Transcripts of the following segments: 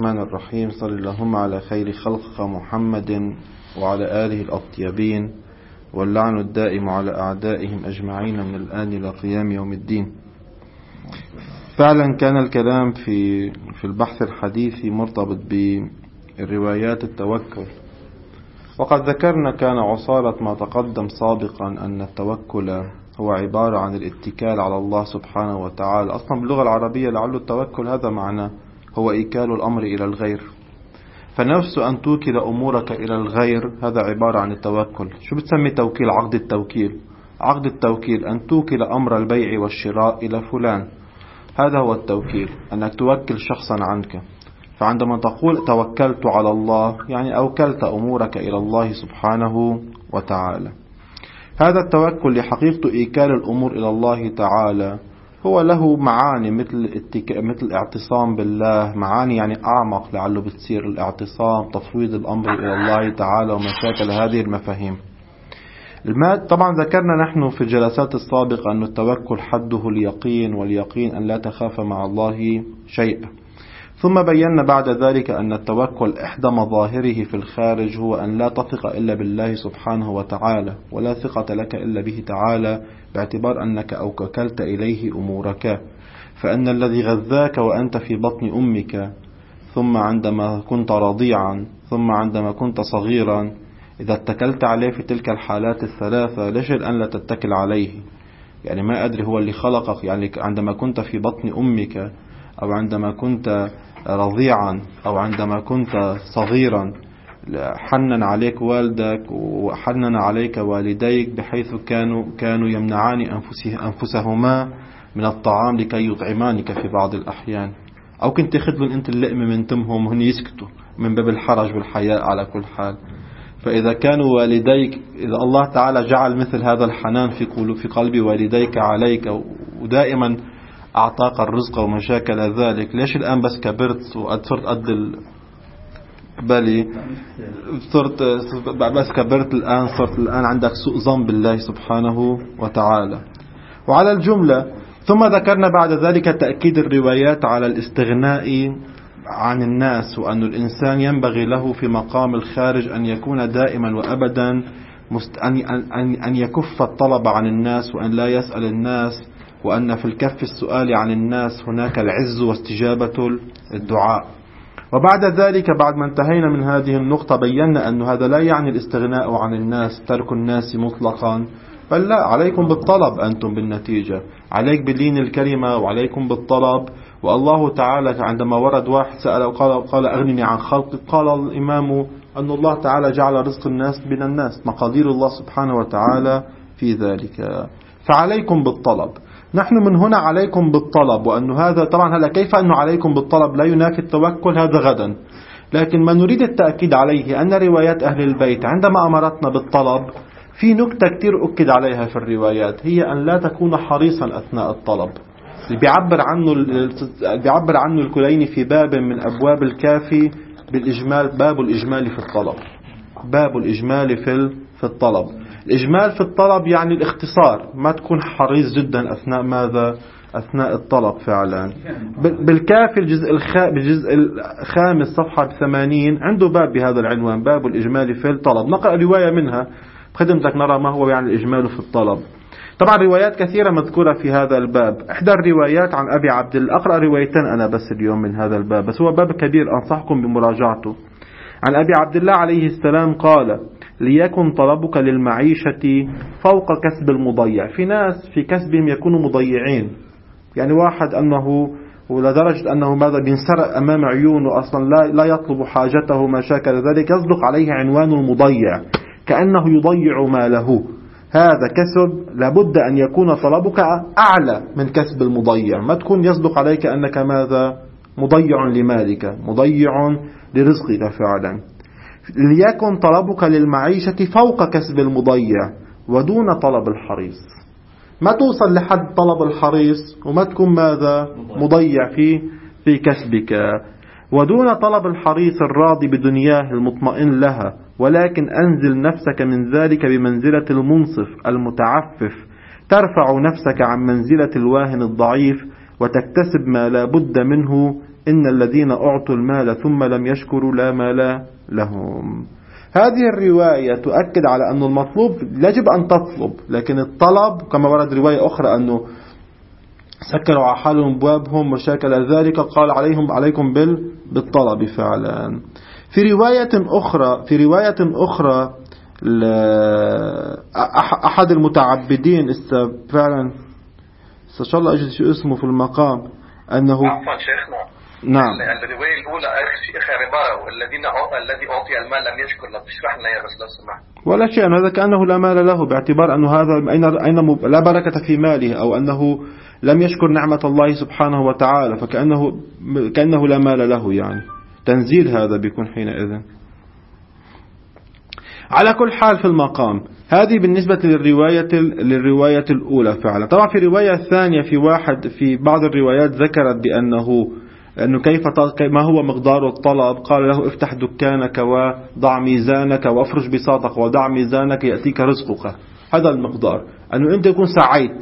الرحمن الرحيم. صل اللهم على خير خلق محمد وعلى آله الأطيبين، واللعن الدائم على أعدائهم أجمعين من الآن إلى قيام يوم الدين. فعلا كان الكلام في البحث الحديثي مرتبط بالروايات التوكل، وقد ذكرنا كان عصارة ما تقدم سابقا أن التوكل هو عبارة عن الاتكال على الله سبحانه وتعالى. أصلا باللغة العربية لعل التوكل هذا معناه، هو إيكال الأمر إلى الغير. فنفس أن توكل أمورك إلى الغير هذا عبارة عن التوكل. شو بتسمي توكيل؟ عقد التوكيل. عقد التوكيل أن توكل أمر البيع والشراء إلى فلان، هذا هو التوكيل، أنك توكل شخصا عنك. فعندما تقول توكلت على الله يعني أوكلت أمورك إلى الله سبحانه وتعالى. هذا التوكل لحقيقة إيكال الأمور إلى الله تعالى هو له معاني مثل الاعتصام بالله، معاني يعني أعمق لعله بتصير الاعتصام تفويض الأمر إلى الله تعالى ومشاكل هذه المفاهيم. طبعا ذكرنا نحن في الجلسات السابقة أن التوكل حده اليقين، واليقين أن لا تخاف مع الله شيئا. ثم بينا بعد ذلك أن التوكل إحدى مظاهره في الخارج هو أن لا تثق إلا بالله سبحانه وتعالى، ولا ثقة لك إلا به تعالى، باعتبار أنك أوكلت إليه أمورك. فأن الذي غذاك وأنت في بطن أمك، ثم عندما كنت رضيعا، ثم عندما كنت صغيرا، إذا اتكلت عليه في تلك الحالات الثلاثة ليش الآن لا تتكل عليه؟ يعني ما أدري هو اللي خلقك، يعني عندما كنت في بطن أمك، أو عندما كنت رضيعا، أو عندما كنت صغيرا، حنن عليك والدك وحنن عليك والديك بحيث كانوا يمنعان أنفسهما من الطعام لكي يطعمانك في بعض الأحيان، أو كنت تأخذ أنت اللقمة من تمهم وهن يسكتوا من باب الحرج والحياء. على كل حال، فإذا كانوا والديك، إذا الله تعالى جعل مثل هذا الحنان في قلب والديك عليك ودائما أعطاك الرزق ومشاكل ذلك، ليش الآن بس كبرت وصرت قد بس كبرت صرت الآن عندك سوء ظن بالله سبحانه وتعالى؟ وعلى الجملة ثم ذكرنا بعد ذلك تأكيد الروايات على الاستغناء عن الناس، وأن الإنسان ينبغي له في مقام الخارج أن يكون دائما وأبدا أن يكف الطلب عن الناس، وأن لا يسأل الناس، وأن في الكف السؤال عن الناس هناك العز واستجابة الدعاء. وبعد ذلك بعد ما انتهينا من هذه النقطة بينا أن هذا لا يعني الاستغناء عن الناس، ترك الناس مطلقا، بل لا، عليكم بالطلب أنتم بالنتيجة، عليك بلين الكلمة وعليكم بالطلب. والله تعالى عندما ورد واحد سأل وقال أغنني عن خلقك، قال الإمام أن الله تعالى جعل رزق الناس من الناس، مقادير الله سبحانه وتعالى في ذلك. فعليكم بالطلب. نحن من هنا عليكم بالطلب، وأن هذا طبعا هلا كيف أنه عليكم بالطلب لا ينافي التوكل، هذا غدا. لكن ما نريد التأكيد عليه أن روايات أهل البيت عندما أمرتنا بالطلب في نكتة كتير أكد عليها في الروايات، هي أن لا تكون حريصا أثناء الطلب. بيعبر عنه الكليني في باب من أبواب الكافي بالإجمال، باب الإجمال في الطلب. باب الإجمال في الطلب. الإجمال في الطلب يعني الاختصار، ما تكون حريص جدا أثناء ماذا؟ أثناء الطلب فعلا. بالكافي بالجزء الخامس صفحة 80 عنده باب بهذا العنوان، باب الإجمال في الطلب. نقرأ رواية منها بخدمتك نرى ما هو يعني الإجمال في الطلب. طبعا روايات كثيرة مذكورة في هذا الباب. إحدى الروايات عن أبي عبد الله، أقرأ روايتين أنا بس اليوم من هذا الباب، بس هو باب كبير أنصحكم بمراجعته. عن أبي عبد الله عليه السلام قال: ليكن طلبك للمعيشة فوق كسب المضيع. في ناس في كسبهم يكونوا مضيعين، يعني واحد أنه ولدرجة أنه ماذا بينسرق أمام عيونه أصلا لا يطلب حاجته ما شاكل ذلك، يصدق عليه عنوان المضيع كأنه يضيع ماله. هذا كسب لابد أن يكون طلبك أعلى من كسب المضيع، ما تكون يصدق عليك أنك ماذا مضيع لمالك، مضيع لرزقك فعلا. ليكن طلبك للمعيشة فوق كسب المضيع ودون طلب الحريص. ما توصل لحد طلب الحريص وما تكون ماذا مضيع في كسبك. ودون طلب الحريص الراضي بدنياه المطمئن لها، ولكن أنزل نفسك من ذلك بمنزلة المنصف المتعفف، ترفع نفسك عن منزلة الواهن الضعيف، وتكتسب ما لا بد منه إن الذين أعطوا المال ثم لم يشكروا لا مال لهم. هذه الرواية تؤكد على أن المطلوب يجب أن تطلب، لكن الطلب كما ورد رواية أخرى أنه سكروا على حالهم أبوابهم وشاكل ذلك قال عليكم بالطلب فعلا. في رواية أخرى أحد المتعبدين فعلا إن شاء الله أجد شو اسمه في المقام أنه عفوا شيخنا. نعم. الرواية الأولى آخر عبارة الذي أعطي المال لم يشكر. لو تشرح لنا يا بس لو سمحت. ولا شيء، هذا كأنه لا مال له، باعتبار أنه هذا أين لا بركة في ماله، أو أنه لم يشكر نعمة الله سبحانه وتعالى، كأنه لا مال له، يعني تنزيل هذا بيكون حينئذ. على كل حال في المقام هذه بالنسبة للرواية الأولى فعلا. طبعا في رواية ثانية في بعض الروايات ذكرت بأنه كيف ما هو مقدار الطلب. قال له افتح دكانك وضع ميزانك وافرش بساطك وضع ميزانك يأتيك رزقك. هذا المقدار، أنه أنت يكون سعيت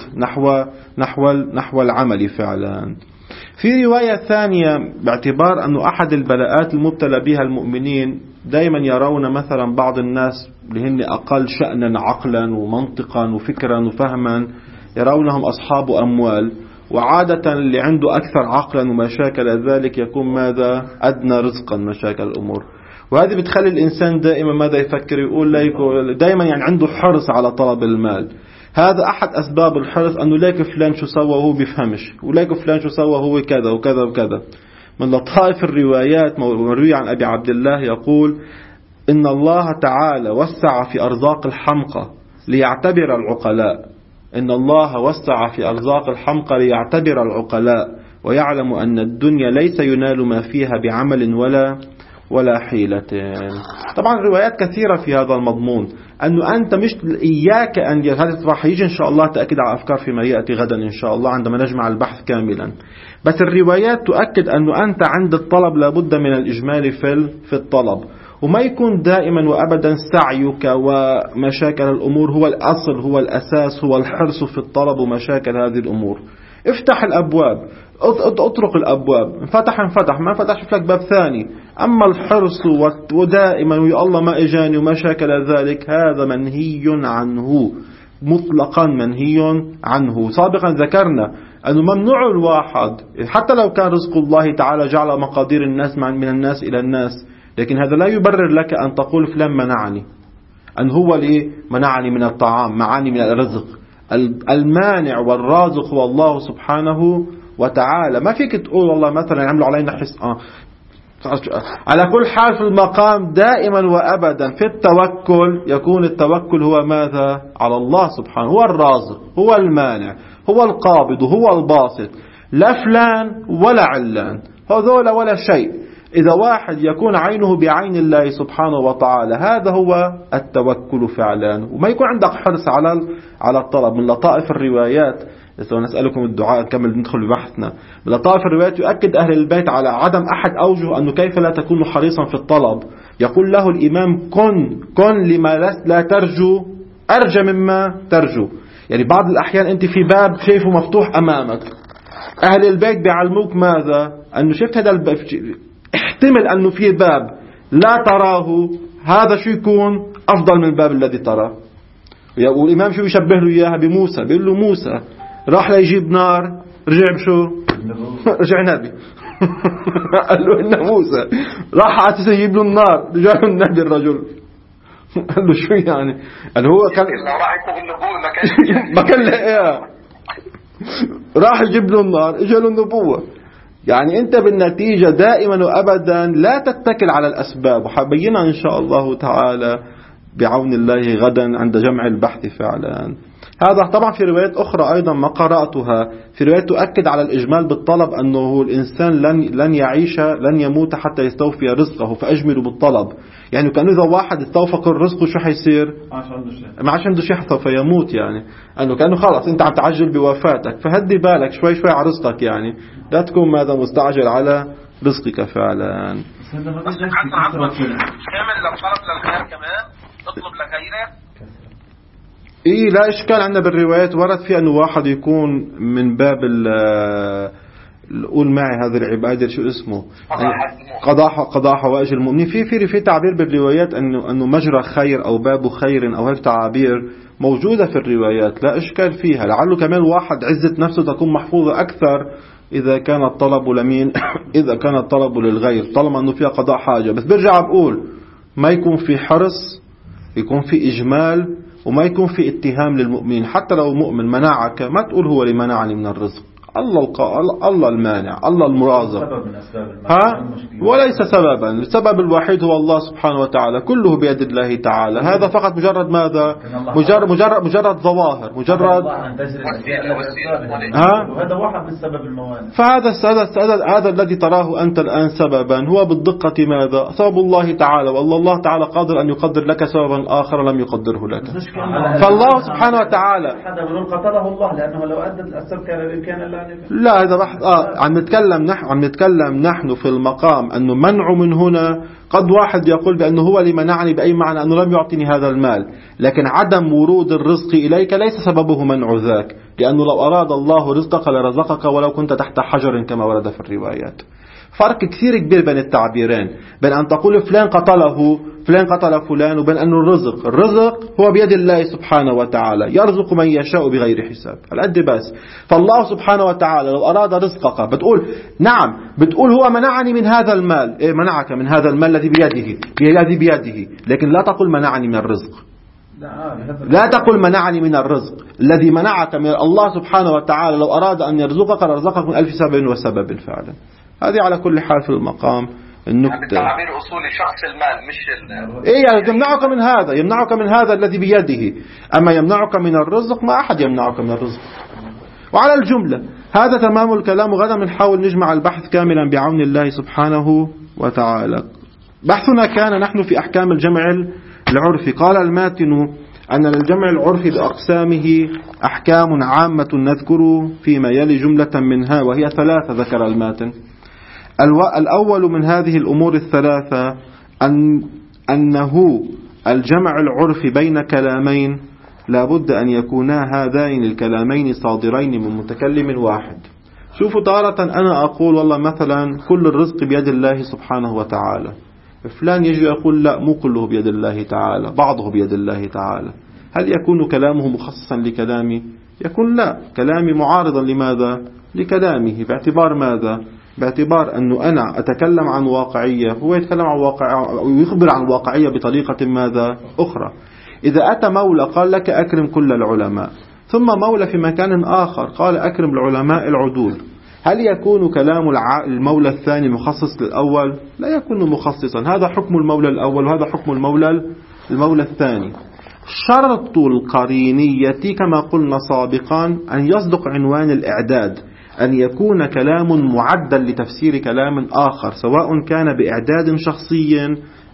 نحو العمل فعلا. في رواية ثانية باعتبار أنه أحد البلاءات المبتلى بها المؤمنين دائما يرون مثلا بعض الناس لهن أقل شأنا عقلا ومنطقا وفكرا وفهما يرونهم أصحاب أموال، وعادة اللي عنده أكثر عقلا ومشاكل ذلك يكون ماذا أدنى رزقا مشاكل الأمور. وهذه بتخلي الإنسان دائما ماذا يفكر، يقول دائما يعني عنده حرص على طلب المال. هذا أحد أسباب الحرص، أنه ليك فلان شو سوى وهو بيفهمش، وليك فلان شو سوى هو كذا وكذا وكذا. من لطائف الروايات مروي عن أبي عبد الله يقول إن الله تعالى وسع في أرزاق الحمقى ليعتبر العقلاء. إن الله وسع في أرزاق الحمقى ليعتبر العقلاء ويعلم أن الدنيا ليس ينال ما فيها بعمل ولا حيلة. طبعا روايات كثيرة في هذا المضمون، أنه أنت مش إياك أن هذا راح يجي إن شاء الله تأكد على أفكار فيما يأتي غدا إن شاء الله عندما نجمع البحث كاملا. بس الروايات تؤكد أنه أنت عند الطلب لابد من الإجمال في الطلب، وما يكون دائما وأبدا سعيك ومشاكل الأمور هو الأصل هو الأساس هو الحرص في الطلب ومشاكل هذه الأمور. افتح الأبواب، اطرق الأبواب، انفتح ما فتحش لك باب ثاني. أما الحرص ودائما ويا الله ما إجاني ومشاكل ذلك هذا منهي عنه مطلقا، منهي عنه. سابقا ذكرنا أنه ممنوع الواحد حتى لو كان رزق الله تعالى جعل مقادير الناس من الناس إلى الناس، لكن هذا لا يبرر لك أن تقول فلان منعني، أن هو ليه منعني من الطعام منعني من الرزق. المانع والرازق هو الله سبحانه وتعالى. ما فيك تقول والله مثلا يعملوا علينا حس. على كل حال في المقام دائما وأبدا في التوكل يكون التوكل هو ماذا؟ على الله سبحانه، هو الرازق هو المانع هو القابض هو الباسط، لا فلان ولا علان هذول ولا شيء. إذا واحد يكون عينه بعين الله سبحانه وتعالى هذا هو التوكل فعلا، وما يكون عندك حرص على الطلب. من لطائف الروايات نسألكم الدعاء كمل ندخل ببحثنا. من لطائف الروايات يؤكد أهل البيت على عدم أحد أوجه أنه كيف لا تكون حريصا في الطلب. يقول له الإمام كن لما لا ترجو أرجى مما ترجو. يعني بعض الأحيان أنت في باب شايفه مفتوح أمامك، أهل البيت بيعلموك ماذا؟ أنه شفت هذا الباب احتمل أنه في باب لا تراه، هذا شو يكون أفضل من الباب الذي تراه. والإمام شو يشبه له إياها بموسى، بيقول له موسى راح ليجيب نار رجع بشو رجع نبي قال له إن موسى راح يجيب له النار رجع له النبي الرجل قال له شو يعني؟ قال هو كان راح يكون النبوة ما كان لقيها راح يجيب له النار اجى له النبوة. يعني أنت بالنتيجة دائما وأبدا لا تتكل على الأسباب، وحبينا إن شاء الله تعالى بعون الله غدا عند جمع البحث فعلا. هذا طبعا في روايات أخرى أيضا ما قرأتها، في روايات تؤكد على الإجمال بالطلب أنه الإنسان لن يعيش لن يموت حتى يستوفي رزقه، فأجملوا بالطلب. يعني كان إذا واحد استوفق الرزق شو حيصير؟ ما عاش عنده شيء سوف يموت. يعني أنه كأنه خلاص أنت عم تعجل بوفاتك، فهدي بالك شوي شوي على رزقك، يعني لا تكون ماذا مستعجل على رزقك فعلا. كامل لو طلب للخير كمان تطلب لغيره. إيه لا إشكال. عندنا بالروايات ورد في أنه واحد يكون من باب قول معي هذه العبادة شو اسمه، قضاء حوائج المؤمنين. في تعبير بالروايات أنه مجرى خير أو باب خير أو هيك تعابير موجودة في الروايات لا إشكال فيها. لعله كمان واحد عزة نفسه تكون محفوظة أكثر إذا كان الطلب لمين إذا كان الطلب للغير، طالما أنه فيها قضاء حاجة. بس برجع بقول ما يكون في حرص، يكون في إجمال، وما يكون في اتهام للمؤمنين. حتى لو مؤمن منعك ما تقول هو اللي منعني من الرزق، الله المانع، الله المرازق، وليس سببا. السبب الوحيد هو الله سبحانه وتعالى، كله بيد الله تعالى. هذا فقط مجرد ماذا؟ مجرد ظواهر، مجرد هذا واحد من السبب الموانع. فهذا الذي تراه أنت الآن سببا هو بالدقة ماذا؟ سبب الله تعالى، والله تعالى قادر أن يقدر لك سببا آخر لم يقدره لك. فالله سبحانه وتعالى قتله الله لأنه لو أدى السبب كان بإمكان الله. لا هذا بحث عم نتكلم نحن في المقام أنه منع من هنا. قد واحد يقول بأنه هو اللي منعني بأي معنى أنه لم يعطيني هذا المال، لكن عدم ورود الرزق إليك ليس سببه منع ذاك، لأنه لو أراد الله رزقك لرزقك ولو كنت تحت حجر كما ورد في الروايات. فرق كثير كبير بين التعبيرين، بين أن تقول فلان قتل فلان، وبين أن الرزق هو بيد الله سبحانه وتعالى، يرزق من يشاء بغير حساب. الأد بس. فالله سبحانه وتعالى لو أراد رزقك بتقول هو منعني من هذا المال. منعك من هذا المال الذي بيده، لكن لا تقول منعني من الرزق. لا تقل منعني من الرزق. الذي منعك من الله سبحانه وتعالى لو أراد أن يرزقك لرزقك من 1000 سبب وسبب فعلا. هذه على كل حال في المقام النكتة. تعبير أصولي شخص المال مش يعني يمنعك من هذا الذي بيده. أما يمنعك من الرزق ما أحد يمنعك من الرزق. وعلى الجملة هذا تمام الكلام. وغدا بنحاول نجمع البحث كاملا بعون الله سبحانه وتعالى. بحثنا كان نحن في أحكام الجمع العرفي. قال الماتن أن للجمع العرفي بأقسامه أحكام عامة نذكر فيما يلي جملة منها، وهي 3 ذكر الماتن. الأول من هذه الأمور الثلاثة أنه الجمع العرفي بين كلامين لابد أن يكونا هذين الكلامين صادرين من متكلم واحد. شوفوا تارة أنا أقول والله مثلا كل الرزق بيد الله سبحانه وتعالى، فلان يجي يقول لا مو كله بيد الله تعالى، بعضه بيد الله تعالى. هل يكون كلامه مخصصا لكلامي؟ يكون لا، كلامي معارضا لماذا؟ لكلامه. باعتبار ماذا؟ باعتبار أنه أنا أتكلم عن واقعية، هو يتكلم عن واقعية ويخبر عن واقعية بطريقة ماذا؟ أخرى. إذا أتى مولى قال لك أكرم كل العلماء، ثم مولى في مكان آخر قال أكرم العلماء العدول، هل يكون كلام المولى الثاني مخصص للأول؟ لا يكون مخصصا. هذا حكم المولى الأول وهذا حكم المولى الثاني. شرط القرينية كما قلنا سابقا أن يصدق عنوان الإعداد، أن يكون كلام معدل لتفسير كلام آخر، سواء كان بإعداد شخصي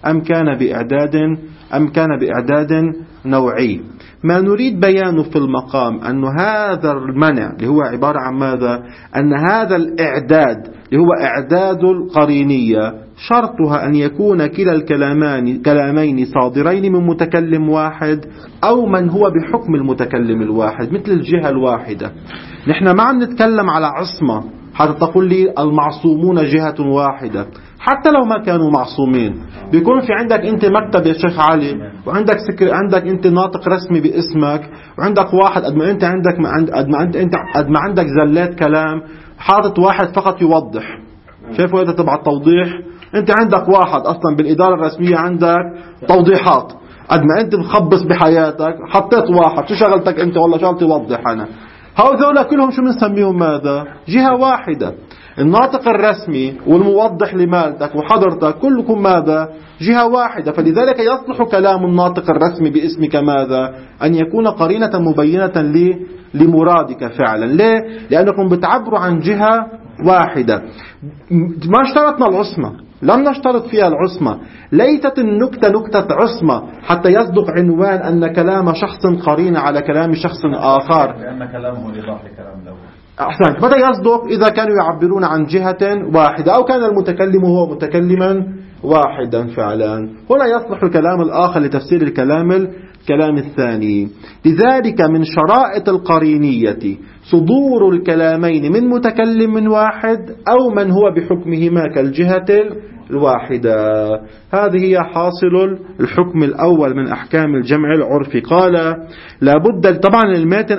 أم كان بإعداد نوعي. ما نريد بيانه في المقام أن هذا المنع اللي هو عبارة عن ماذا؟ أن هذا الإعداد اللي هو إعداد القرينية شرطها أن يكون كلا الكلامين صادرين من متكلم واحد أو من هو بحكم المتكلم الواحد، مثل الجهة الواحدة. نحن ما عم نتكلم على عصمة حتى تقول لي المعصومون جهة واحدة، حتى لو ما كانوا معصومين. بيكون في عندك انت مكتب يا شيخ علي، وعندك عندك انت ناطق رسمي باسمك، وعندك واحد قد ما عندك زلات كلام حاطط واحد فقط يوضح. شايفوا هذا تبع التوضيح؟ انت عندك واحد اصلا بالاداره الرسميه عندك توضيحات، قد ما انت مخبص بحياتك حطيت واحد. شو شغلتك انت؟ والله شغلتي وضح. انا هؤلاء كلهم شو بنسميهم؟ ماذا؟ جهه واحده. الناطق الرسمي والموضح لمالتك وحضرتك كلكم ماذا؟ جهة واحدة. فلذلك يصلح كلام الناطق الرسمي باسمك ماذا؟ أن يكون قرينة مبينة لمرادك فعلا. ليه؟ لأنكم بتعبروا عن جهة واحدة. ما اشترطنا العصمة، لم نشترط فيها العصمة. ليست النكتة نكتة عصمة حتى يصدق عنوان أن كلام شخص قرين على كلام شخص آخر، لأن كلامه إيضاح لكلام الأول. أحسنت. متى يصدق؟ إذا كانوا يعبرون عن جهة واحدة أو كان المتكلم هو متكلما واحدا فعلا. هنا يصلح الكلام الآخر لتفسير الكلام كلام الثاني. لذلك من شرائط القرينية صدور الكلامين من متكلم من واحد أو من هو بحكمهما كالجهة الواحدة. هذه هي حاصل الحكم الأول من أحكام الجمع العرفي. قال لابد، طبعا الماتن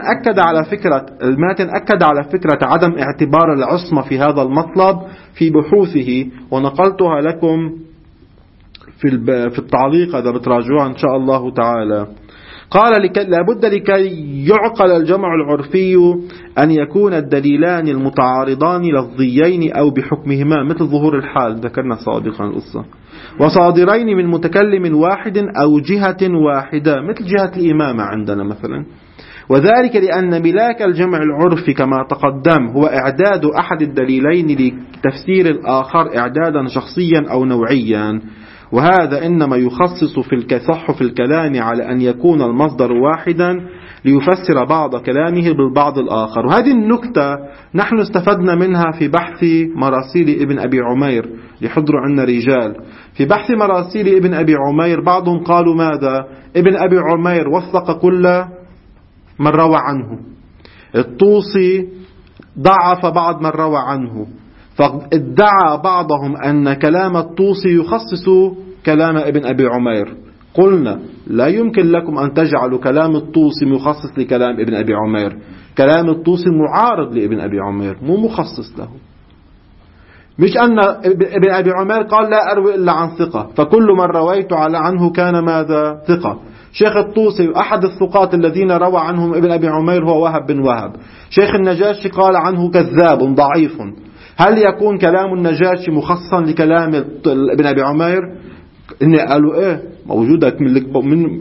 أكد على فكرة عدم اعتبار العصمة في هذا المطلب في بحوثه، ونقلتها لكم في التعليق إذا بتراجعوها إن شاء الله تعالى. قال لابد لكي يعقل الجمع العرفي أن يكون الدليلان المتعارضان لفظيين أو بحكمهما مثل ظهور الحال، ذكرنا سابقا القصة، وصادرين من متكلم واحد أو جهة واحدة مثل جهة الإمامة عندنا مثلا. وذلك لأن ملاك الجمع العرفي كما تقدم هو إعداد أحد الدليلين لتفسير الآخر إعدادا شخصيا أو نوعيا، وهذا إنما يخصص في الكلام على أن يكون المصدر واحدا ليفسر بعض كلامه بالبعض الآخر. وهذه النكتة نحن استفدنا منها في بحث مراسيل ابن أبي عمير، يحضر عنا رجال في بحث مراسيل ابن أبي عمير. بعضهم قالوا ماذا؟ ابن أبي عمير وثق كل من روى عنه، الطوسي ضعف بعض من روى عنه، فادعى بعضهم أن كلام الطوسي يخصص كلام ابن أبي عمير. قلنا لا يمكن لكم أن تجعلوا كلام الطوسي مخصص لكلام ابن أبي عمير، كلام الطوسي معارض لابن أبي عمير مو مخصص له. مش أن ابن أبي عمير قال لا أروي إلا عن ثقة فكل من رويت عنه كان ماذا؟ ثقة. شيخ الطوسي أحد الثقات الذين روى عنهم ابن أبي عمير هو وهب بن وهب. شيخ النجاشي قال عنه كذاب ضعيف. هل يكون كلام النجاشي مخصصا لكلام ابن أبي عمير؟ إني قالوا إيه موجودة من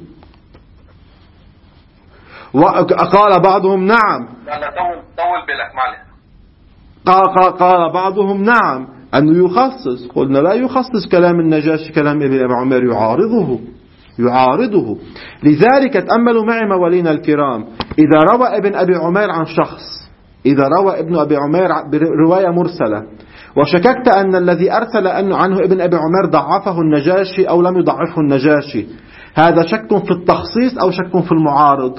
قال بعضهم نعم. طول بالك معلش. قال بعضهم نعم أنه يخصص. قلنا لا يخصص كلام النجاشي كلام ابن أبي عمير، يعارضه. لذلك تأملوا معي موالينا الكرام، إذا روى ابن أبي عمير عن شخص، إذا روى ابن أبي عمير برواية مرسلة وشككت أن الذي أرسل عنه ابن أبي عمير ضعفه النجاشي أو لم يضعفه النجاشي، هذا شك في التخصيص أو شك في المعارض؟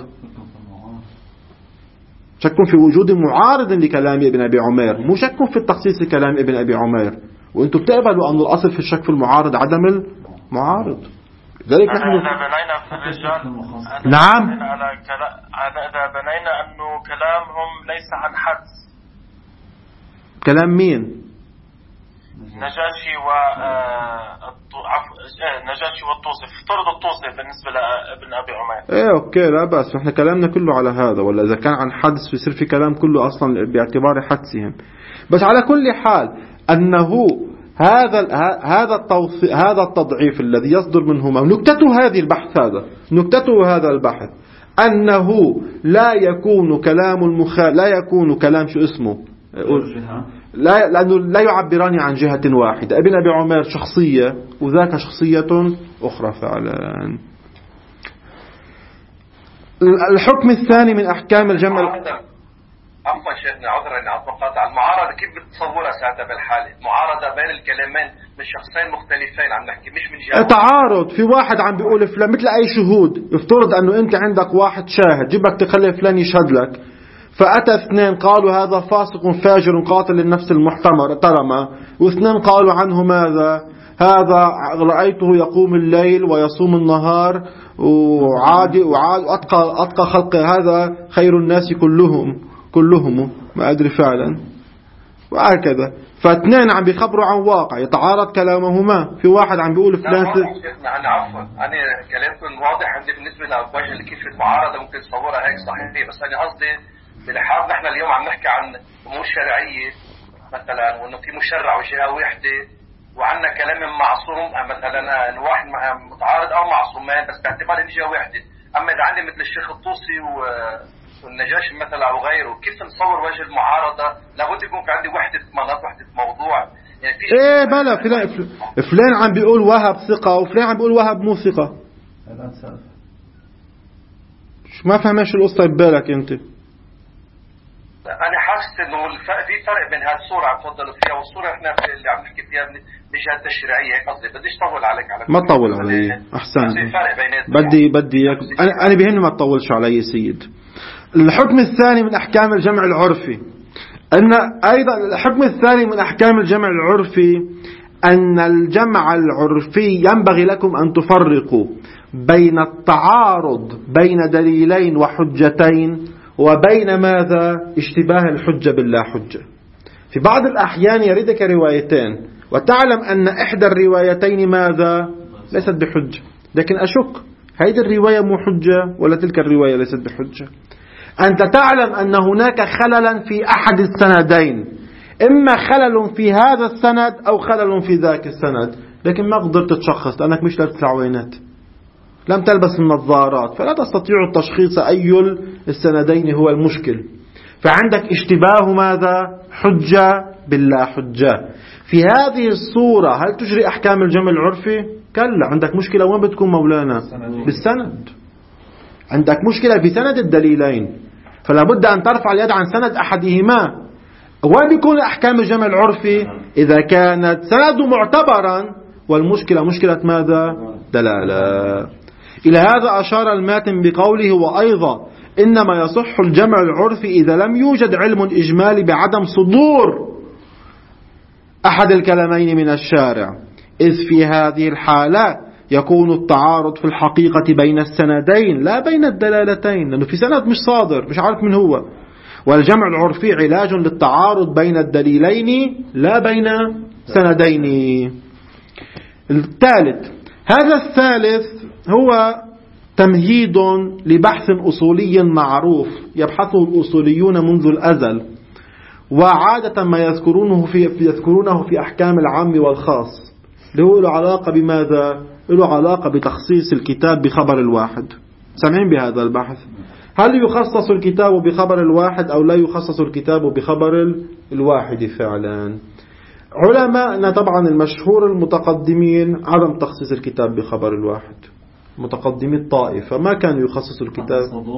شك في وجود معارض لكلام ابن أبي عمير، مو شك في التخصيص كلام ابن أبي عمير. وأنتم بتقبلوا أن الأصل في الشك في المعارض عدم المعارض. ذلك نحن إذا بنينا في الرجال نعم إذا بنينا أنه كلامهم ليس عن حدس. كلام مين؟ نجاشي نجاشي والطوسي. افترض الطوسي بالنسبة لابن أبي عمير. ايه اوكي لا بأس، احنا كلامنا كله على هذا. ولا إذا كان عن حدس يصير في كلام كله أصلا باعتبار حدسهم. بس على كل حال أنه هذا التضعيف الذي يصدر منهما، نكتته هذه البحث، هذا البحث أنه لا يكون كلام لا يكون كلام شو اسمه لأنه لا يعبران عن جهة واحدة. ابن أبي عمير شخصية وذاك شخصية أخرى فعلا. الحكم الثاني من أحكام الجمع. عفوا شيخنا عذرا اني اتقاطع. المعارضه كيف بتصورها ساعتها بالحاله؟ معارضه بين الكلامين من شخصين مختلفين عم نحكي، مش من جهه. تعارض، في واحد عم بيقول فلان، مثل اي شهود. يفترض انه انت عندك واحد شاهد جيبك تخلي فلان يشهد لك، فاتى اثنين قالوا هذا فاسق فاجر قاتل للنفس المحترمه، واثنين قالوا عنه ماذا؟ هذا رأيته يقوم الليل ويصوم النهار وعادي وأتقى خلق، هذا خير الناس كلهم ما أدري فعلا، وهكذا. فاثنين عم بيخبروا عن واقع يتعارض كلامهما. في واحد عم بيقول فلان أنا عفوا أنا كلامكم واضح عندي بالنسبة لوجه كيف المعارضة ممكن تصورها هيك صحيح، بس أنا قصدي بالحال نحن اليوم عم نحكي عن أمور شرعية مثلا، وإنه في مشرع وجهة واحدة، وعندنا كلام معصوم مثلا واحد متعارض أو معصومان بس باعتبار جهة واحدة. أما إذا عندي مثل الشيخ الطوسي والنجاشي مثلا أو غيره، كيف نصور وجه المعارضة؟ لابد يكون في عندي وحدة مناط، وحدة موضوع. يعني في إيه بلا فلان عم بيقول وهب ثقة وفلان عم بيقول وهب مو ثقة. ما فهمش القصة ببالك أنت؟ أنا حاسس بس انه في فرق بين هالصوره عم تفضلوا فيها والصوره احنا اللي عم نحكي فيها من جهه التشريعيه. هيك قصدي، بديش طول عليك على ما تطول علي احسن. بدي انا بيهمني ما تطولش علي سيد. الحكم الثاني من احكام الجمع العرفي ان ايضا الحكم الثاني من احكام الجمع العرفي ان الجمع العرفي ينبغي لكم ان تفرقوا بين التعارض بين دليلين وحجتين وبين ماذا؟ اشتباه الحجة باللا حجة. في بعض الأحيان يردك روايتين وتعلم أن إحدى الروايتين ماذا؟ ليست بحجة، لكن أشك هذه الرواية مو حجة ولا تلك الرواية ليست بحجة. أنت تعلم أن هناك خللا في أحد السندين، إما خلل في هذا السند أو خلل في ذاك السند، لكن ما قدرت تشخص لأنك مش لابس العوينات، لم تلبس النظارات، فلا تستطيع التشخيص أي السندين هو المشكل. فعندك اشتباه ماذا؟ حجة باللا حجة. في هذه الصورة هل تجري أحكام الجمع العرفي؟ كلا. عندك مشكلة وين بتكون مولانا؟ بالسند. عندك مشكلة في سند الدليلين، فلا بد أن ترفع اليد عن سند أحدهما. وين بيكون أحكام الجمع العرفي؟ إذا كانت سند معتبرا والمشكلة مشكلة ماذا؟ دلالة. إلى هذا أشار الماتن بقوله وأيضا إنما يصح الجمع العرفي إذا لم يوجد علم إجمالي بعدم صدور أحد الكلمين من الشارع، إذ في هذه الحالة يكون التعارض في الحقيقة بين السندين لا بين الدلالتين، لأنه في سند مش صادر مش عارف من هو. والجمع العرفي علاج للتعارض بين الدليلين لا بين سندين. الثالث، هذا الثالث هو تمهيد لبحث أصولي معروف يبحثه الأصوليون منذ الأزل، وعادة ما يذكرونه في أحكام العام والخاص، اللي هو له علاقة بماذا؟ له علاقة بتخصيص الكتاب بخبر الواحد. سامعين بهذا البحث؟ هل يخصص الكتاب بخبر الواحد أو لا يخصص الكتاب بخبر الواحد فعلا؟ علماءنا طبعا المشهور المتقدمين عدم تخصيص الكتاب بخبر الواحد، متقدمي الطائفة ما كانوا يخصصوا الكتاب.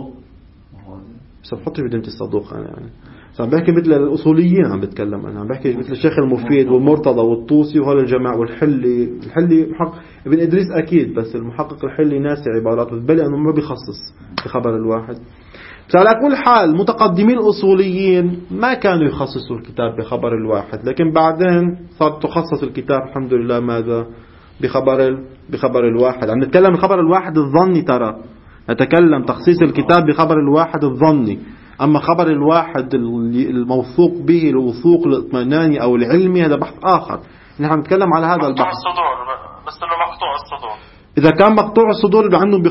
بحطش بدمة الصدوق أنا يعني عم بحكي مثل الأصوليين، عم بتكلم أنا عم بحكي مثل الشيخ المفيد والمرتضى والطوسي وهذا الجماعة والحلي. ابن إدريس أكيد، بس المحقق الحلي ناسي عباراته بل أنه ما بيخصص بخبر الواحد. على كل حال متقدمين الأصوليين ما كانوا يخصصوا الكتاب بخبر الواحد، لكن بعدين صار تخصص الكتاب الحمد لله ماذا؟ بخبر الواحد. عم نتكلم الخبر الواحد الظني، ترى نتكلم تخصيص الكتاب بخبر الواحد الظني. أما خبر الواحد الموثوق به الوثوق الاطمئناني أو العلمي هذا بحث آخر. نحن نتكلم على هذا البحث. بس إنه مقطوع الصدور، إذا كان مقطوع الصدور اللي عندهم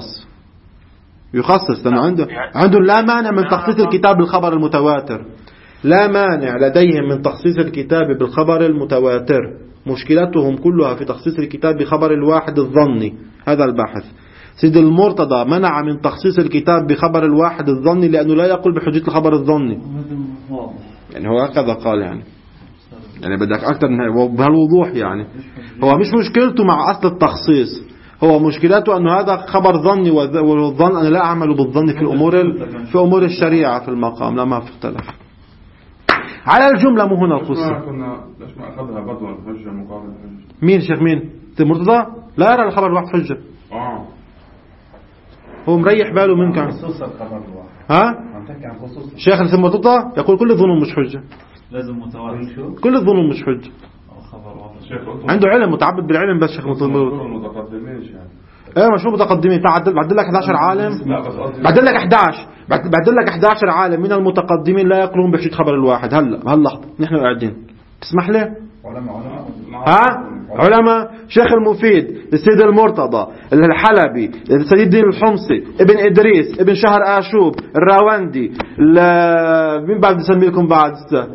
يخصص لأنه عندهم لا مانع من تخصيص الكتاب بالخبر المتواتر، لا مانع لديهم من تخصيص الكتاب بالخبر المتواتر. مشكلتهم كلها في تخصيص الكتاب بخبر الواحد الظني. هذا البحث. سيد المرتضى منع من تخصيص الكتاب بخبر الواحد الظني لأنه لا يقول بحجة الخبر الظني، يعني هو هكذا قال، يعني بدك أكثر من بهالوضوح. يعني هو مش مشكلته مع أصل التخصيص، هو مشكلته أنه هذا خبر ظني، والظن أنا لا أعمل بالظن في أمور الشريعة في المقام، لا ما في اختلاف على الجملة. مو هنا القصة. ليش ما أخذها بدو الحجة مقابل الحجة؟ مين شيخ مين؟ المرتضى لا يرى الخبر الواحد حجة. هو مريح باله منك عن خصوص الخبر الواحد. ها؟ شيخ المرتضى يقول كل الظنون مش حجة، لازم متواتر، كل الظنون مش حجة. عنده علم، متعبد بالعلم. بس شيخ متقدمين يعني مش متقدمين. بعدل لك 11 عالم، بعدل لك 11 عالم من المتقدمين لا يقولون بحجة خبر الواحد. هلا نحن قاعدين تسمح لي؟ علماء شيخ المفيد، السيد المرتضى، الحلبي، السيد الدين الحمصي، ابن إدريس، ابن شهر آشوب، الراوندي، مين بعد نسمي لكم بعد؟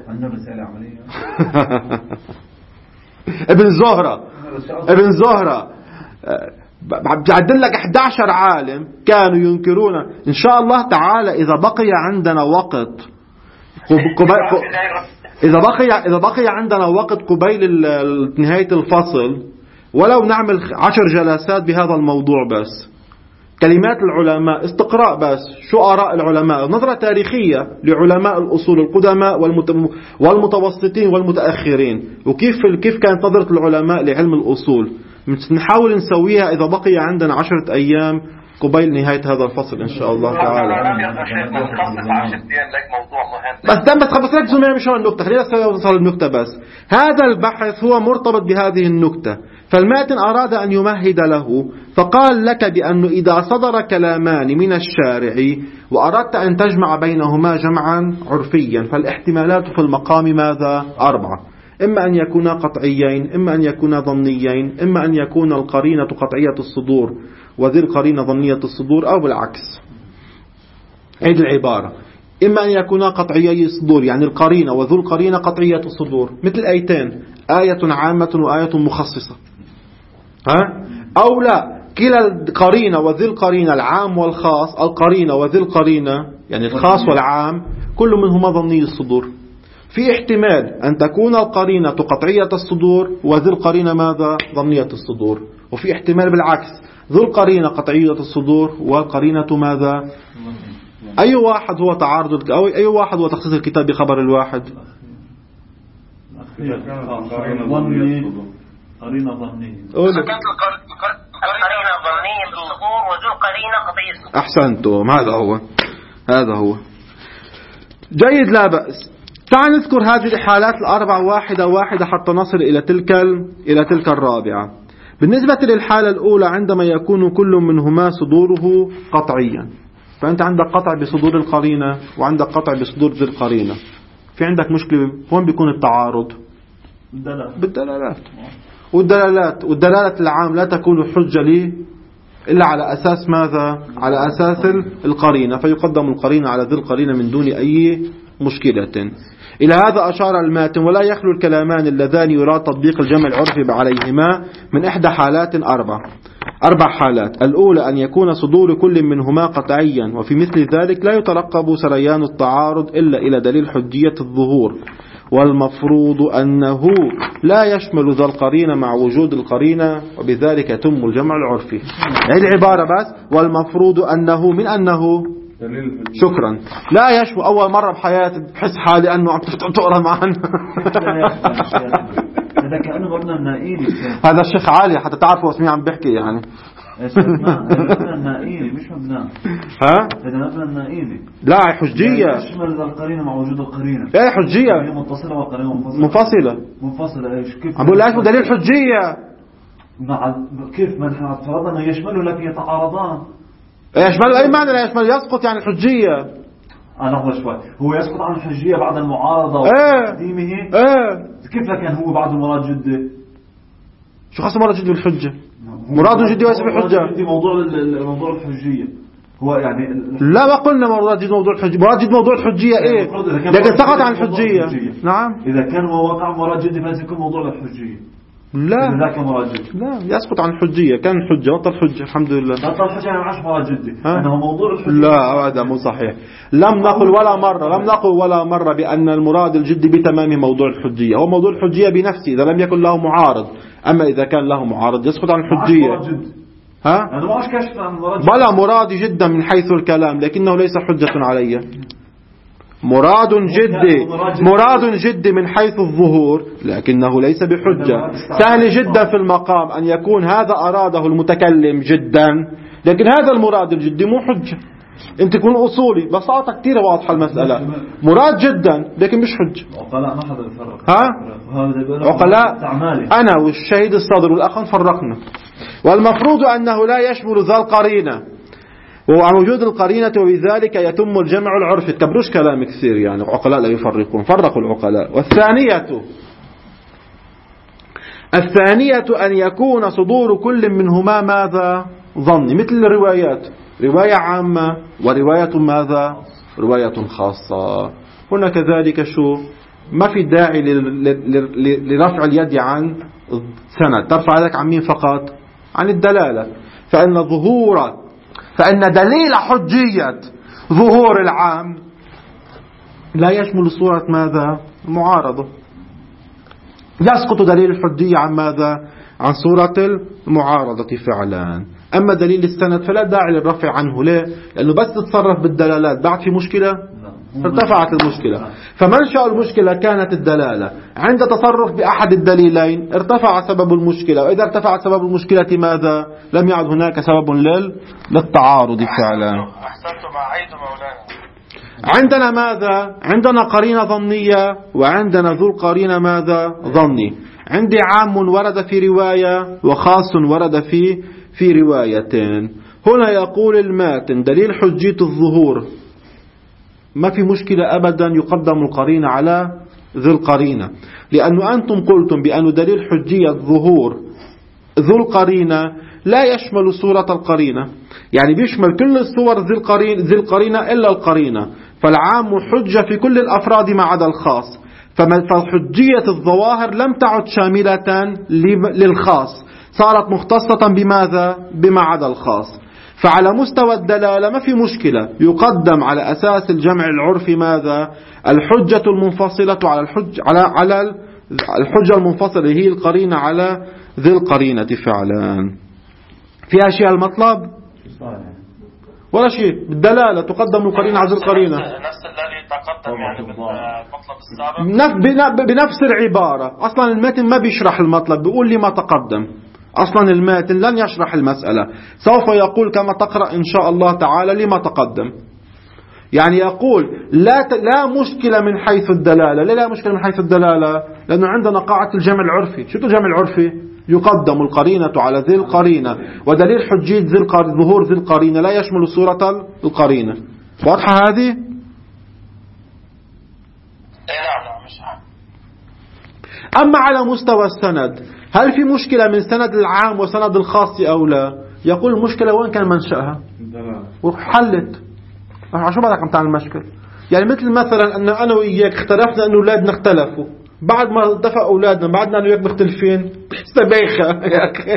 ابن زهرة. بعدل لك 11 عالم كانوا ينكرون. إن شاء الله تعالى إذا بقي عندنا وقت إذا بقي عندنا وقت قبيل نهاية الفصل، ولو نعمل 10 جلسات بهذا الموضوع بس، كلمات العلماء، استقراء بس شو آراء العلماء، نظرة تاريخية لعلماء الأصول القدماء والمتوسطين والمتأخرين، وكيف كانت نظرة العلماء لعلم الأصول. نحاول نسويها إذا بقي عندنا 10 أيام قبيل نهاية هذا الفصل إن شاء الله تعالى. بس ركزوا معي مش هو النكتة، خلينا نوصل النكتة بس. هذا البحث هو مرتبط بهذه النكتة، فالماتن أراد أن يمهد له، فقال لك بأنه إذا صدر كلامان من الشارع وأردت أن تجمع بينهما جمعا عرفيا، فالاحتمالات في المقام ماذا؟ 4، إما أن يكونا قطعيين، إما أن يكونا ظنيين، إما أن يكون القرينة قطعية الصدور وذي القرينة ظنية الصدور، أو بالعكس. عيد العبارة، إما أن يكونا قطعيي الصدور يعني القرينة وذو القرينة قطعية الصدور، مثل آيتين، آية عامة وآية مخصصة، أو لا، كلا القرينة وذي القرينة العام والخاص، القرينة وذي القرينة يعني الخاص والعام كل منهما ظني الصدور. في احتمال أن تكون القرينة قطعية الصدور وذي القرينة ماذا؟ ظنية الصدور. وفي احتمال بالعكس، ذو القرينة قطعية الصدور والقرينة ماذا؟ أي واحد هو تعارض، أو أي واحد هو تخصيص الكتاب بخبر الواحد؟ قرينة ظنية. القرينة ظنية الصدور وذو القرينة قطعية الصدور. أحسنتم، هذا هو جيد، لا بأس. تعال نذكر هذه الحالات الأربع واحدة واحدة حتى نصل إلى تلك الرابعة. بالنسبة للحالة الأولى، عندما يكون كل منهما صدوره قطعيا، فأنت عندك قطع بصدور القرينة وعندك قطع بصدور ذي القرينة، في عندك مشكلة. وين بيكون التعارض؟ بالدلالات. والدلالة العام لا تكون حجة لي إلا على أساس ماذا؟ على أساس القرينة، فيقدم القرينة على ذي القرينة من دون أي مشكلة. إلى هذا أشار الماتن، ولا يخلو الكلامان اللذان يراد تطبيق الجمع العرفي عليهما من إحدى حالات 4 حالات. الأولى أن يكون صدور كل منهما قطعيا، وفي مثل ذلك لا يترقب سريان التعارض إلا إلى دليل حجية الظهور، والمفروض أنه لا يشمل ذا القرينة مع وجود القرينة، وبذلك يتم الجمع العرفي. هذه العبارة بس، والمفروض أنه من أنه شكرا لا يشمل. أول مرة بحياتي بحس حالي أنه عم تقرأ معنا. هذا كأنه مبنى النائلي. هذا الشيخ عالي حتى تعرفوا اسمي عم بحكي يعني. مبنى النائلي مش مبنى. هذا مبنى النائلي. لا حجية. يشمل القرينة مع وجود القرينة. ايه حجية. هي متصلة والقرينة منفصلة. ايش كيف؟ بقول لا اسمه دليل حجية. مع كيف ما نحن فرضنا انه يشمله لكن يتعارضان. يشمل أي معنى لا يشمل؟ يسقط يعني الحجية. لحظة شوي، هو يسقط عن الحجية بعد المعارضة وتقديمه. كيف لكن هو بعد مراد جدة؟ شو خاصة مراد جدة بالحجة؟ مراد جدة وليس بحجة. جدة موضوع الحجية هو يعني لا، ما قلنا مراد جدة موضوع الحجية. مراد جدة موضوع الحجية إيه؟ لكن سقط عن الحجية. نعم. إذا كان هو وقع مراد جدة فلازم يكون موضوع الحجية. لا يسقط عن الحجية. كان الحجة بطل حجة الحمد لله. بطل حجة يعني معش مراد جدة. أنه موضوع الحجة. لا هذا مو صحيح. لم نقل ولا مرة بأن المراد الجدي بتمام موضوع الحجية. هو موضوع الحجية بنفسه إذا لم يكن له معارض. أما إذا كان له معارض يسقط عن الحجية. أنا ما أشكشف عن مراد. بلا مرادي جدا من حيث الكلام، لكنه ليس حجة علي. مراد جدي من حيث الظهور، لكنه ليس بحجة. سهل جدا في المقام أن يكون هذا أراده المتكلم جدا، لكن هذا المراد الجدي مو حجة. انت تكون أصولي، بساطة كتير واضحة المسألة. مراد جدا لكن مش حجة. عقلاء ما حدا يفرق. عقلاء أنا والشهيد الصدر والأخ فرقنا. والمفروض أنه لا يشمل ذا القرينة وعن وجود القرينة، وبذلك يتم الجمع العرفي. تكبروش كلام كثير يعني، عقلاء لا يفرقون، فرقوا العقلاء. والثانية أن يكون صدور كل منهما ماذا؟ ظني، مثل الروايات، رواية عامة ورواية ماذا؟ رواية خاصة. هنا كذلك شو؟ ما في داعي لرفع اليد عن سند، ترفع يدك عن مين فقط؟ عن الدلالة. فإن دليل حجية ظهور العام لا يشمل صورة ماذا؟ معارضة. يسقط دليل الحجية عن ماذا؟ عن صورة المعارضة فعلا. أما دليل السند فلا داعي للرفع عنه. ليه؟ لأنه بس تتصرف بالدلالات بعد في مشكلة ارتفعت المشكلة. فمنشأ المشكلة كانت الدلالة، عند تصرف بأحد الدليلين ارتفع سبب المشكلة، وإذا ارتفع سبب المشكلة ماذا؟ لم يعد هناك سبب للتعارض فعلا. أحسنتم أعيد مولانا. عندنا ماذا؟ عندنا قرينة ظنية وعندنا ذو القرينة ماذا؟ ظني. عندي عام ورد في رواية وخاص ورد في روايتين. هنا يقول الماتن دليل حجية الظهور ما في مشكلة أبدا يقدم القرينة على ذي القرينة، لأنه أنتم قلتم بأن دليل حجية الظهور ذو القرينة لا يشمل صورة القرينة، يعني بيشمل كل الصور ذي القرينة إلا القرينة، فالعام حجة في كل الأفراد ما عدا الخاص. فحجية الظواهر لم تعد شاملة للخاص، صارت مختصة بماذا؟ بما عدا الخاص. فعلى مستوى الدلالة ما في مشكلة، يقدم على أساس الجمع العرفي ماذا؟ الحجة المنفصلة على الحجة المنفصلة هي القرينة على ذي القرينة فعلا. في أشياء المطلب ولا شيء، بالدلالة تقدم القرينة على ذي القرينة نفس الذي تقدم يعني بالمطلب السابق بنفس العبارة. أصلا المتن ما بيشرح المطلب، بيقول لي ما تقدم. أصلا الماتن لن يشرح المسألة، سوف يقول كما تقرأ إن شاء الله تعالى لما تقدم. يعني يقول لا مشكلة من حيث الدلالة. لا مشكلة من حيث الدلالة لأنه عندنا قاعدة الجمع العرفي. شو الجمع العرفي؟ يقدم القرينة على ذي القرينة، ودليل حجية ظهور ذي القرينة لا يشمل صورة القرينة. واضحة هذه؟ نعم مش عارف. أما على مستوى السند هل في مشكلة من سند العام وسند الخاص أو لا؟ يقول المشكلة وين كان منشأها وحلت. شو بدك عم تعمل المشكلة؟ يعني مثلا أن أنا وإياك اختلفنا أن أولادنا اختلفوا، بعد ما اتفق أولادنا بعدنا أنا وإياك مختلفين، بتحسها بايخة يا أخي.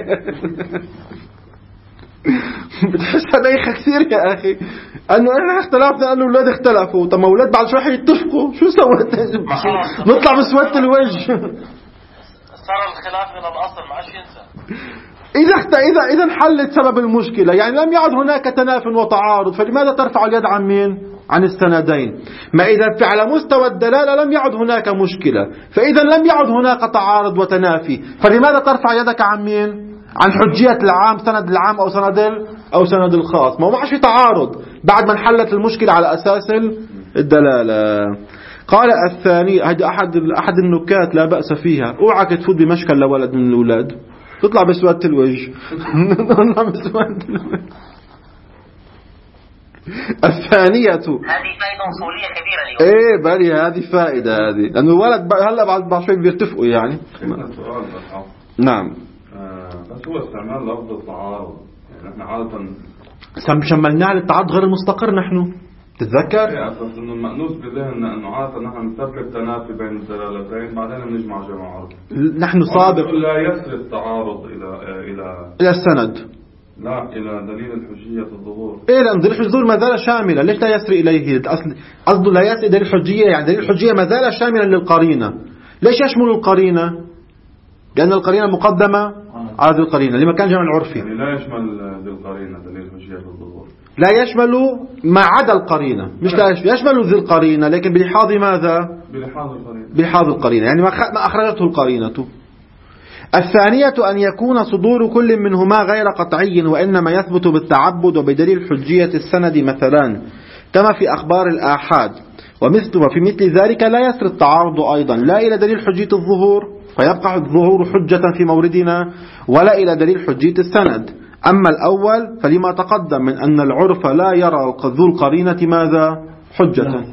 بتحسها بايخة كثير يا أخي، أنه إحنا اختلفنا أن أولاد اختلفوا. طب ما أولاد بعد شوي حيتفقوا، شو سويت؟ نطلع بسواد الوجه. صار الخلاف من الأصل ما عادش ينسى. إذا انحلت سبب المشكلة، يعني لم يعد هناك تناف وتعارض، فلماذا ترفع اليد عن مين؟ عن السندين. ما إذا على مستوى الدلالة لم يعد هناك مشكلة، فإذا لم يعد هناك تعارض وتنافي، فلماذا ترفع يدك عن مين؟ عن حجية العام، سند العام أو سند الخاص. ما عادش في تعارض بعد ما انحلت المشكلة على أساس الدلالة. قال الثاني، هذا أحد النكات لا بأس فيها، اوعك تفوت بمشكل لولد من الأولاد تطلع بسواد الوجه. الثانية هذه فائدة أصولية كبيرة اليوم. ايه بالي هذه فائدة هذه، لأنه الولد هلا بعد شوي بيرتفقوا يعني. نعم. بس هو استعمال لفظ التعارض، يعني احنا عادة شملناه للتعارض غير المستقر. نحن تتذكر؟ ايه اساس انه المأنوس بذهننا انه عادة نحن نثبت تنافي بين الدلالتين بعدين بنجمع جمع عرض. نحن سابق لا يسري التعارض الى السند، لا إلى دليل الحجية الظهور. إيه لأن دليل الحجية الظهور ما زال شاملا. ليش لا يسري إليه؟ قصده لا يسري دليل الحجية، يعني دليل الحجية ما زال شاملا للقرينة. ليش يشمل القرينة؟ لأن القرينة مقدمة على ذي القرينة لما كان جمع العرفي. يعني لا يشمل ذي القرينة دليل الحجية الظهور، لا يشمل ما عدا القرينة، مش لا يشمل ذي القرينة لكن بلحاظ ماذا؟ بلحاظ القرينة، يعني ما أخرجته القرينة. الثانية أن يكون صدور كل منهما غير قطعي، وإنما يثبت بالتعبد وبدليل حجية السند مثلا كما في أخبار الآحاد. وفي مثل ذلك لا يسري التعارض أيضا لا إلى دليل حجية الظهور فيبقى الظهور حجة في موردنا، ولا إلى دليل حجية السند. أما الأول فلما تقدم من أن العرف لا يرى ذو القرينة ماذا؟ حجة.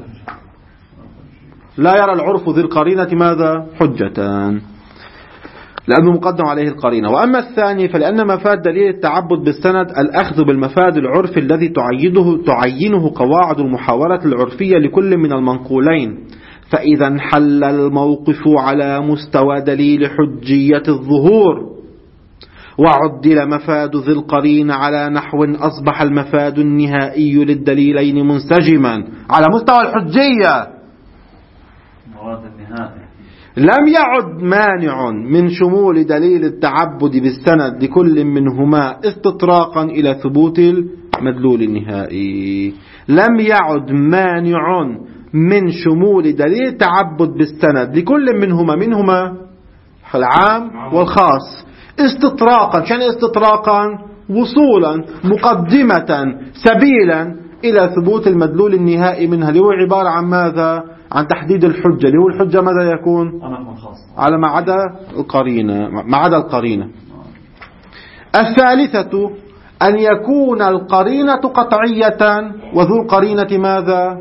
لا يرى العرف ذي القرينة ماذا؟ حجة، لأنه مقدم عليه القرينة. وأما الثاني فلأن مفاد دليل التعبد بالسند الأخذ بالمفاد العرفي الذي تعينه قواعد المحاورة العرفية لكل من المنقولين، فإذا انحل الموقف على مستوى دليل حجية الظهور وعدل مفاد ذي القرين على نحو أصبح المفاد النهائي للدليلين منسجما على مستوى الحجية. لم يعد مانع من شمول دليل التعبد بالسند لكل منهما استطراقا إلى ثبوت المدلول النهائي. لم يعد مانع من شمول دليل التعبد بالسند لكل منهما العام والخاص استطراقا. شان استطراقا؟ وصولا، مقدمة، سبيلا إلى ثبوت المدلول النهائي منها، اللي هو عبارة عن ماذا؟ عن تحديد الحجة، اللي هو الحجة ماذا يكون؟ على ما عدا القرينة. الثالثة أن يكون القرينة قطعية وذو القرينة ماذا؟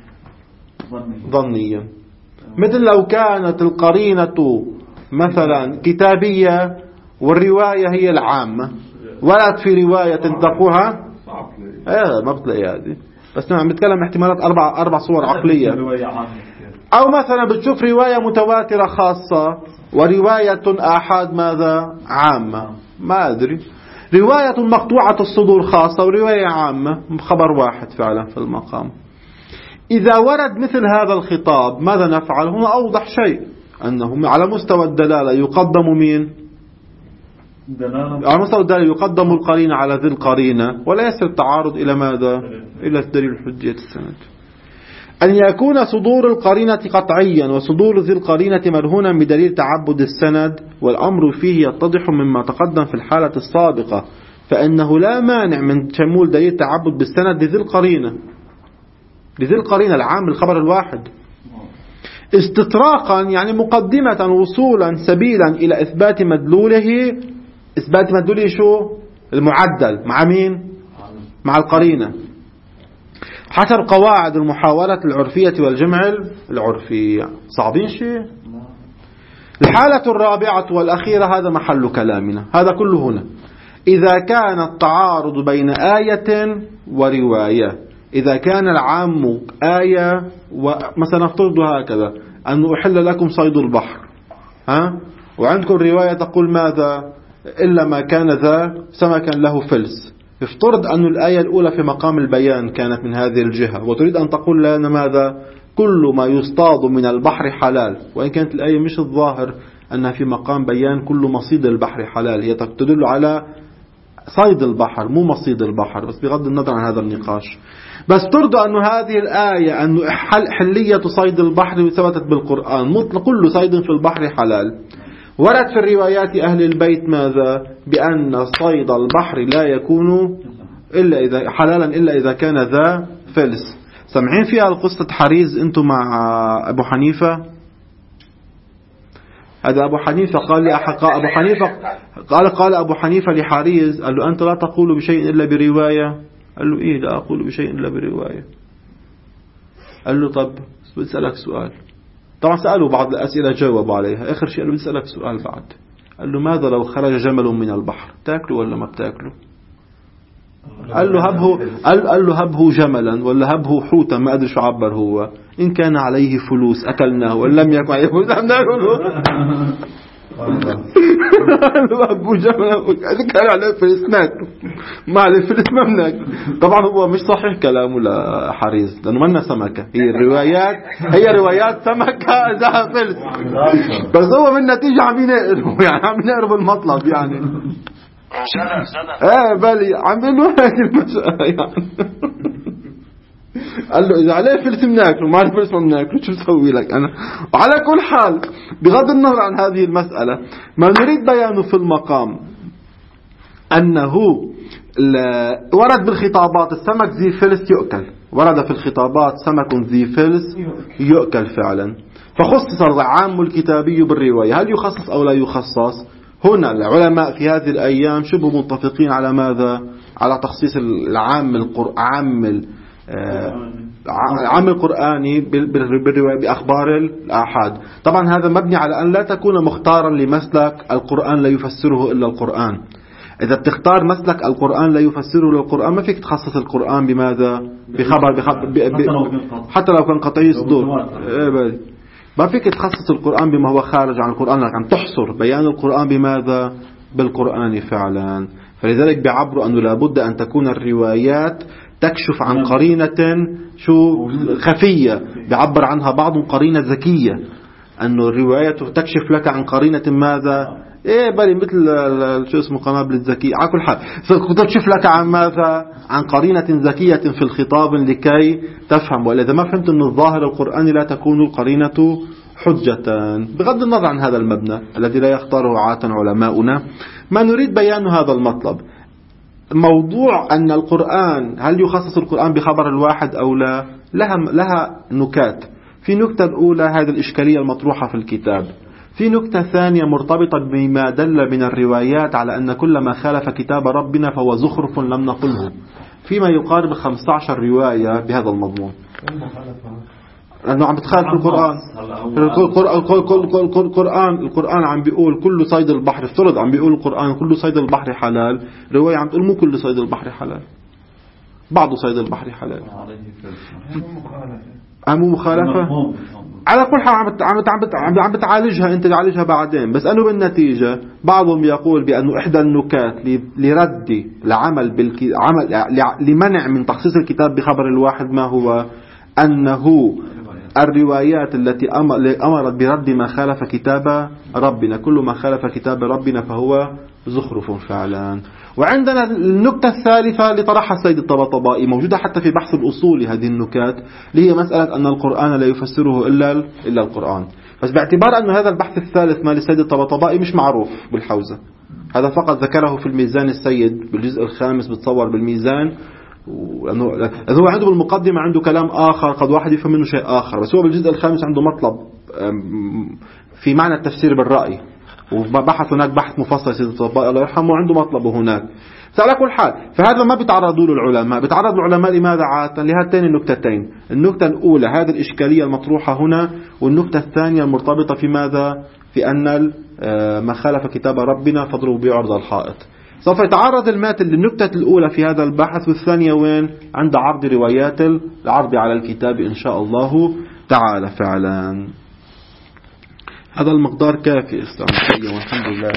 ظنيا. مثل لو كانت القرينة مثلا كتابية والرواية هي العامة، ولد في رواية تنتقوها ما بتلاقي هذه، بس نحن بنتكلم احتمالات أربع صور عقلية. أو مثلا بتشوف رواية متواترة خاصة ورواية آحاد ماذا؟ عامة، ما أدري، رواية مقطوعة الصدور خاصة ورواية عامة، خبر واحد فعلا في المقام. إذا ورد مثل هذا الخطاب ماذا نفعل؟ هنا أوضح شيء، أنه على مستوى الدلالة يقدم مين؟ على مستوى الدلالة يقدم القرينة على ذي القرينة، ولا يصل التعارض إلى ماذا؟ إلى دليل حجية السند. أن يكون صدور القرينة قطعيا وصدور ذي القرينة مرهونا بدليل تعبد السند، والأمر فيه يتضح مما تقدم في الحالة السابقة، فإنه لا مانع من شمول دليل تعبد بالسند لذي القرينة العام الخبر الواحد استطراقا، يعني مقدمة، وصولا، سبيلا إلى إثبات مدلوله. إثبات مدلوله شو؟ المعدل مع مين؟ مع القرينة، حسب قواعد المحاولة العرفية والجمع العرفي. صعبين شيء. الحالة الرابعة والأخيرة، هذا محل كلامنا، هذا كله هنا. إذا كان التعارض بين آية ورواية، إذا كان العام آية ومثلا نفترض هكذا أن أحل لكم صيد البحر، وعندكم رواية تقول ماذا؟ إلا ما كان ذا سمكا له فلس. افترض أن الآية الأولى في مقام البيان كانت من هذه الجهة، وتريد أن تقول لنا ماذا؟ كل ما يصطاد من البحر حلال، وإن كانت الآية مش الظاهر أنها في مقام بيان كل مصيد البحر حلال، هي تدل على صيد البحر مو مصيد البحر، بس بغض النظر عن هذا النقاش. بس ترد أن هذه الآية أن حلية صيد البحر ثبتت بالقرآن، مطلق كل صيد في البحر حلال. ورد في الروايات أهل البيت ماذا؟ بأن صيد البحر لا يكون إلا إذا حلالا إلا إذا كان ذا فلس. سمعين فيها القصة حريز أنتم مع أبو حنيفة؟ هذا أبو حنيفة قال أبو حنيفة لحريز، قال له أنت لا تقول بشيء إلا برواية؟ قال له إيه لا أقول بشيء إلا برواية. قال له طب بسألك سؤال. طبعا سألوا بعض الأسئلة جاوبوا عليها، آخر شيء قال له بسألك سؤال بعد. قال له ماذا لو خرج جمل من البحر، تأكله ولا ما بتأكله؟ قال له هبه جملا ولا هبه حوتا، ما أدري شو عبر هو. إن كان عليه فلوس أكلناه وإن لم يكن عليه فلوس لم نأكله. هبه جملا إذا كان عليه فلوس ناكله، ما عليه فلوس ما بناكله. طبعا هو مش صحيح كلامه لحريز، لأنه منا سمكة، هي روايات سمكة ذا فلس، بس هو من نتيجة عم ينقرب المطلب يعني. بالي عم بيقولوا هذه المسألة يعني. قال له إذا عليه فلس بناكله، ما عليه فلس ما بناكله، شو بسوي لك أنا؟ وعلى كل حال بغض النظر عن هذه المسألة، ما نريد بيانه في المقام أنه ورد بالخطابات السمك ذي فلس يؤكل، ورد في الخطابات سمك ذي فلس يؤكل فعلا، فخصص العام الكتابي بالرواية. هل يخصص أو لا يخصص؟ هنا العلماء في هذه الأيام شبه متفقين على ماذا؟ على تخصيص العام القرآني بالرواية بأخبار الآحاد. طبعا هذا مبني على أن لا تكون مختارا لمسلك القرآن لا يفسره إلا القرآن. إذا بتختار مسلك القرآن لا يفسره للقرآن ما فيك تخصص القرآن بماذا؟ بخبر حتى لو كان قطعي صدور، ما فيك تخصص القرآن بما هو خارج عن القرآن، لك أن تحصر بيان القرآن بماذا؟ بالقرآن فعلا. فلذلك بيعبروا أنه لابد أن تكون الروايات تكشف عن قرينة خفية، بيعبر عنها بعض قرينة ذكية، أنه الرواية تكشف لك عن قرينة ماذا؟ بل مثل شو اسمه قنابل الذكية على كل حال، فتكشف لك عن ماذا؟ عن قرينة ذكية في الخطاب لكي تفهم. وإلا إذا ما فهمت أن الظاهر القرآني لا تكون القرينة حجة. بغض النظر عن هذا المبنى الذي لا يختاره عادة علماؤنا، ما نريد بيان هذا المطلب. موضوع أن القرآن هل يخصص القرآن بخبر الواحد أو لا، لها نكات. في نكتة الأولى هذه الإشكالية المطروحة في الكتاب. في نكتة ثانية مرتبطة بما دل من الروايات على أن كل ما خالف كتاب ربنا فهو زخرف لم نقله، فيما يقارب 15 رواية بهذا المضمون. لأنه عم بتخالف القرآن. القرآن عم بيقول كل صيد البحر، افترض عم بيقول القرآن كل صيد البحر حلال، رواية عم تقول مو كل صيد البحر حلال، بعض صيد البحر حلال. مو مخالفة. على كل حال عم بتعالجها انت، تعالجها بعدين. بس انه بالنتيجة بعضهم يقول بانه احدى النكات لرد العمل لمنع من تخصيص الكتاب بخبر الواحد ما هو أنه الروايات التي أمرت برد ما خالف كتاب ربنا، كل ما خالف كتاب ربنا فهو زخرف فعلا. وعندنا النكتة الثالثة لطرحها السيد الطباطبائي، موجودة حتى في بحث الأصول هذه النكات، اللي هي مسألة أن القرآن لا يفسره إلا القرآن. بس باعتبار أن هذا البحث الثالث مال السيد الطباطبائي مش معروف بالحوزة، هذا فقط ذكره في الميزان السيد بالجزء الخامس بتصور بالميزان، لأنه هو عنده بالمقدمة عنده كلام آخر قد واحد يفهم منه شيء آخر، بس هو بالجزء الخامس عنده مطلب في معنى التفسير بالرأي، وبحث هناك بحث مفصل سيد الطباطبائي الله يرحمه وعنده مطلبه هناك. فعلى كل حال فهذا ما بيتعرضوا له العلماء. بيتعرض العلماء لماذا عادة؟ لهاتين النكتتين. النكتة الأولى هذه الإشكالية المطروحة هنا، والنكتة الثانية المرتبطة في ماذا؟ في أن ما خالف كتاب ربنا فاضربوا بعرض الحائط. سوف يتعرض الماتن للنكتة الأولى في هذا البحث، والثانية وين؟ عند عرض روايات العرض على الكتاب إن شاء الله تعالى. فعلا هذا المقدار كافي والحمد لله.